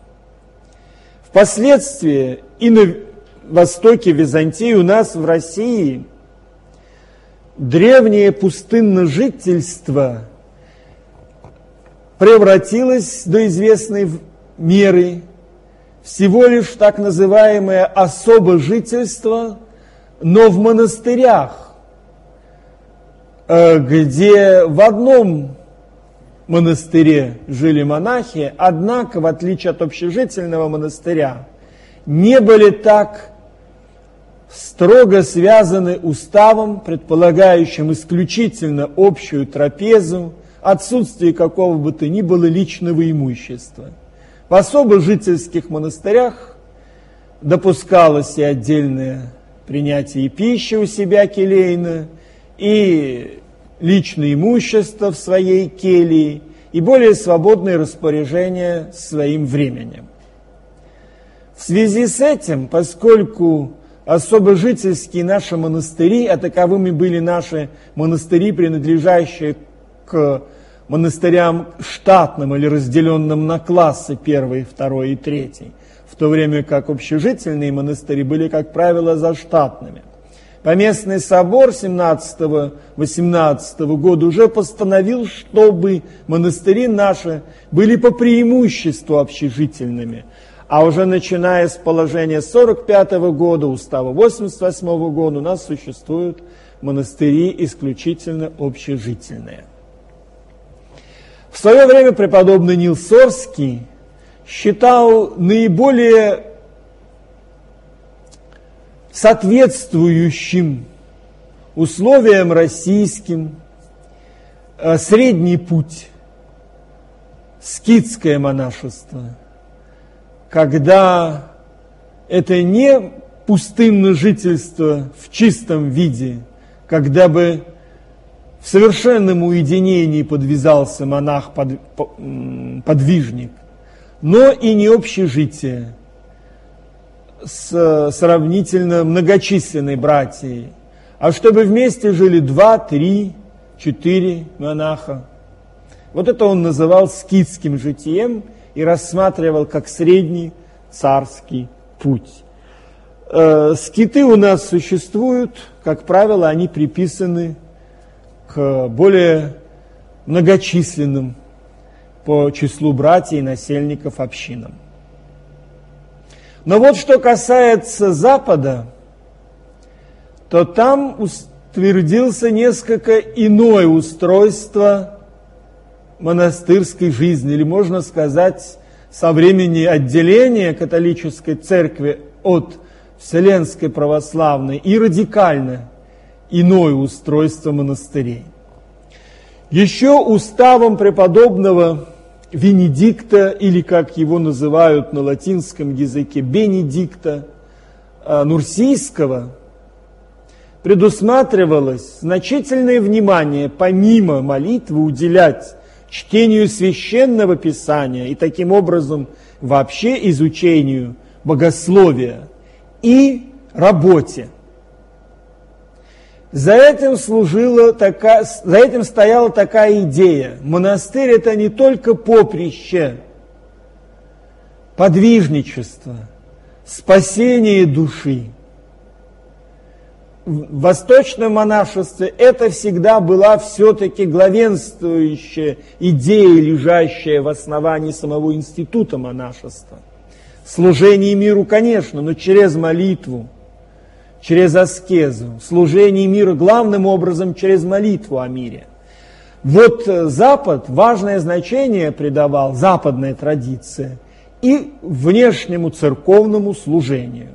Впоследствии и на Востоке, в Византии, у нас в России древнее пустынное жительство превратилось до известной меры всего лишь в так называемое особое жительство, но в монастырях, где в одном монастыре жили монахи, однако, в отличие от общежительного монастыря, не были так строго связаны уставом, предполагающим исключительно общую трапезу, отсутствие какого бы то ни было личного имущества. В особо жительских монастырях допускалось и отдельное принятие пищи у себя келейно, и личное имущество в своей келье, и более свободное распоряжение своим временем. В связи с этим, поскольку особо жительские наши монастыри, а таковыми были наши монастыри, принадлежащие к монастырям штатным или разделенным на классы первый, второй и третий, в то время как общежительные монастыри были, как правило, заштатными. Поместный собор семнадцатого-восемнадцатого года уже постановил, чтобы монастыри наши были по преимуществу общежительными, а уже начиная с положения сорок пятого года, устава восемьдесят восьмого года, у нас существуют монастыри исключительно общежительные. В свое время преподобный Нил Сорский считал наиболее соответствующим условиям российским средний путь, скитское монашество, когда это не пустынное жительство в чистом виде, когда бы в совершенном уединении подвязался монах-подвижник, но и не общежитие с сравнительно многочисленной братьей, а чтобы вместе жили два, три, четыре монаха. Вот это он называл скитским житием и рассматривал как средний царский путь. Э, скиты у нас существуют, как правило, они приписаны к более многочисленным по числу братьев и насельников общинам. Но вот что касается Запада, то там утвердился несколько иное устройство монастырской жизни, или можно сказать, со времени отделения католической церкви от Вселенской православной, и радикально иное устройство монастырей. Еще уставом преподобного Венедикта, или как его называют на латинском языке, Бенедикта Нурсийского, предусматривалось значительное внимание, помимо молитвы, уделять чтению священного писания и таким образом вообще изучению богословия и работе. За этим, служила такая, за этим стояла такая идея. Монастырь – это не только поприще, подвижничество, спасение души. В восточном монашестве это всегда была все-таки главенствующая идея, лежащая в основании самого института монашества. Служение миру, конечно, но через молитву, через аскезу, служение миру главным образом через молитву о мире. Вот Запад важное значение придавал, западная традиция, и внешнему церковному служению.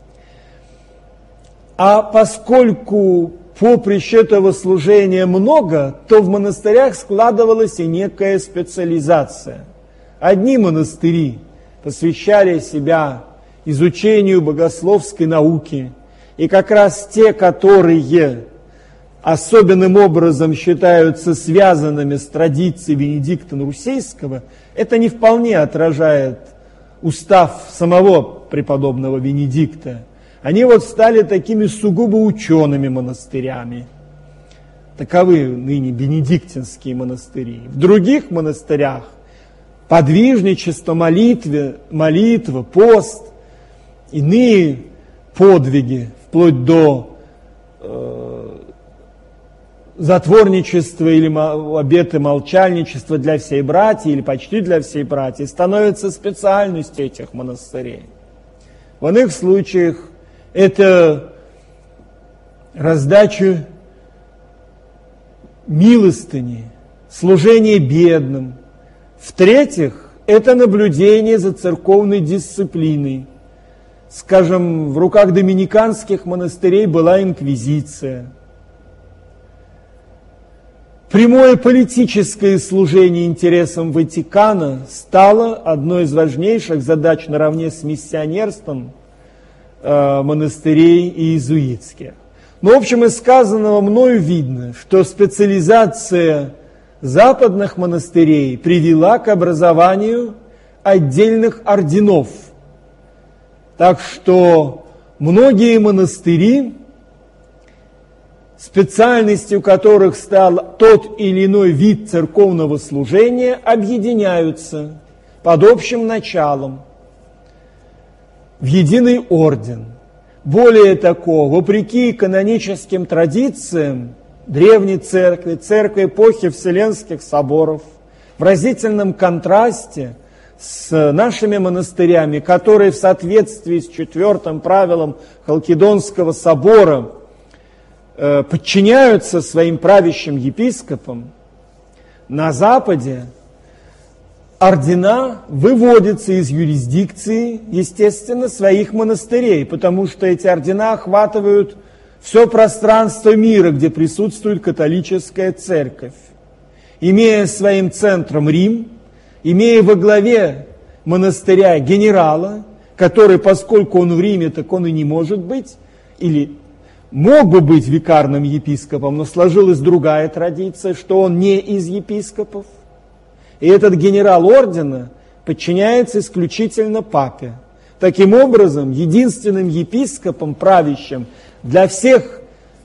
А поскольку поприщ этого служения много, то в монастырях складывалась и некая специализация. Одни монастыри посвящали себя изучению богословской науки, и как раз те, которые особенным образом считаются связанными с традицией Венедикта Нурсийского, это не вполне отражает устав самого преподобного Венедикта. Они вот стали такими сугубо учеными монастырями. Таковы ныне бенедиктинские монастыри. В других монастырях подвижничество, молитва, молитва, пост, иные подвиги, вплоть до э, затворничество или обеты молчальничества для всей братьи или почти для всей братьи становится специальностью этих монастырей. В иных случаях это раздача милостыни, служение бедным. В-третьих, это наблюдение за церковной дисциплиной. Скажем, в руках доминиканских монастырей была инквизиция. Прямое политическое служение интересам Ватикана стало одной из важнейших задач наравне с миссионерством э, монастырей иезуитских. Но, в общем, из сказанного мною видно, что специализация западных монастырей привела к образованию отдельных орденов. Так что многие монастыри, специальностью которых стал тот или иной вид церковного служения, объединяются под общим началом в единый орден. Более того, вопреки каноническим традициям древней церкви, церкви эпохи Вселенских соборов, в разительном контрасте с нашими монастырями, которые в соответствии с четвертым правилом Халкидонского собора э, подчиняются своим правящим епископам, на Западе ордена выводятся из юрисдикции, естественно, своих монастырей, потому что эти ордена охватывают все пространство мира, где присутствует католическая церковь. Имея своим центром Рим, имея во главе монастыря генерала, который, поскольку он в Риме, так он и не может быть, или мог бы быть викарным епископом, но сложилась другая традиция, что он не из епископов. И этот генерал ордена подчиняется исключительно папе. Таким образом, единственным епископом, правящим для всех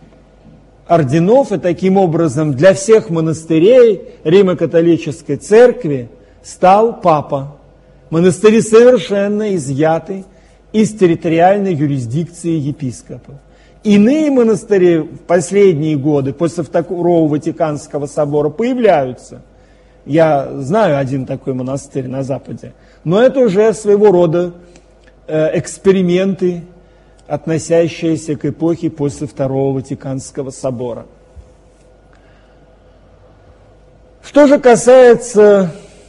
орденов и таким образом для всех монастырей Римо-католической церкви стал папа. Монастыри совершенно изъяты из территориальной юрисдикции епископов. Иные монастыри в последние годы, после Второго Ватиканского собора, появляются. Я знаю один такой монастырь на Западе, но это уже своего рода э, эксперименты, относящиеся к эпохе после Второго Ватиканского собора. Что же касается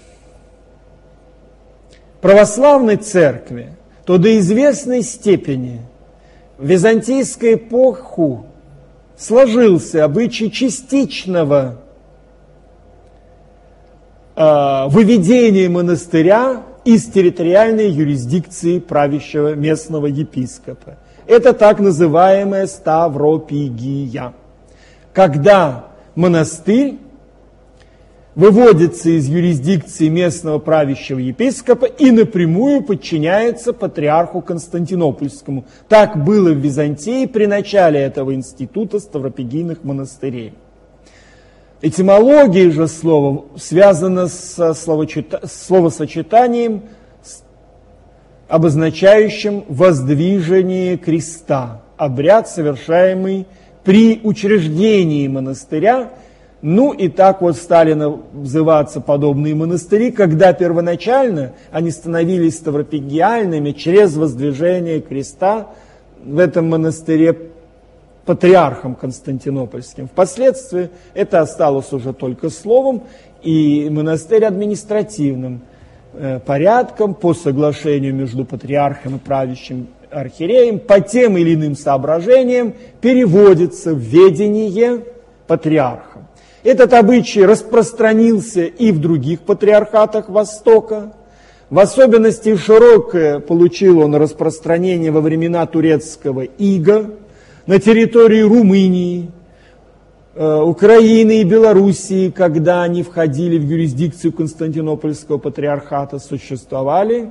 православной церкви, то до известной степени в византийскую эпоху сложился обычай частичного э, выведения монастыря из территориальной юрисдикции правящего местного епископа. Это так называемая ставропигия, когда монастырь выводится из юрисдикции местного правящего епископа и напрямую подчиняется патриарху Константинопольскому. Так было в Византии при начале этого института ставропигийных монастырей. Этимология же слова связана со словосочетанием, обозначающим воздвижение креста, обряд, совершаемый при учреждении монастыря. Ну и так вот стали называться подобные монастыри, когда первоначально они становились ставропигиальными через воздвижение креста в этом монастыре патриархом Константинопольским. Впоследствии это осталось уже только словом, и монастырь административным порядком по соглашению между патриархом и правящим архиереем по тем или иным соображениям переводится в ведение патриарха. Этот обычай распространился и в других патриархатах Востока. В особенности широкое получил он распространение во времена турецкого ига на территории Румынии, Украины и Белоруссии, когда они входили в юрисдикцию Константинопольского патриархата, существовали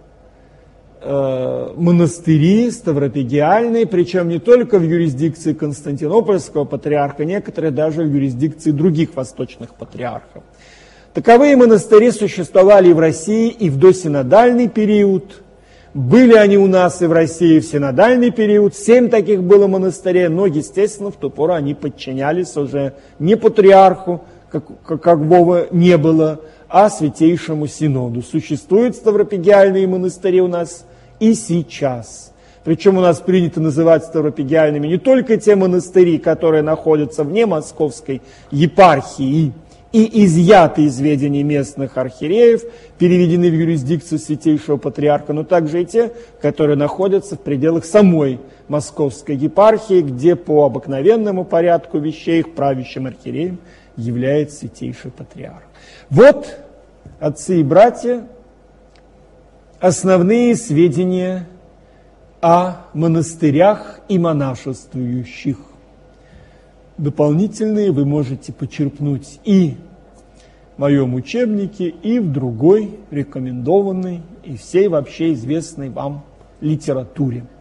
э, монастыри ставропигиальные, причем не только в юрисдикции Константинопольского патриарха, некоторые даже в юрисдикции других восточных патриархов. Таковые монастыри существовали и в России, и в досинодальный период. Были они у нас и в России в синодальный период, семь таких было монастырей, но, естественно, в ту пору они подчинялись уже не патриарху, как, как, как Вова не было, а Святейшему Синоду. Существуют ставропигиальные монастыри у нас и сейчас. Причем у нас принято называть ставропигиальными не только те монастыри, которые находятся вне Московской епархии и изъяты из ведений местных архиереев, переведены в юрисдикцию Святейшего Патриарха, но также и те, которые находятся в пределах самой Московской епархии, где по обыкновенному порядку вещей их правящим архиереем является Святейший Патриарх. Вот, отцы и братья, основные сведения о монастырях и монашествующих. Дополнительные вы можете почерпнуть и в моем учебнике, и в другой рекомендованной, и всей вообще известной вам литературе.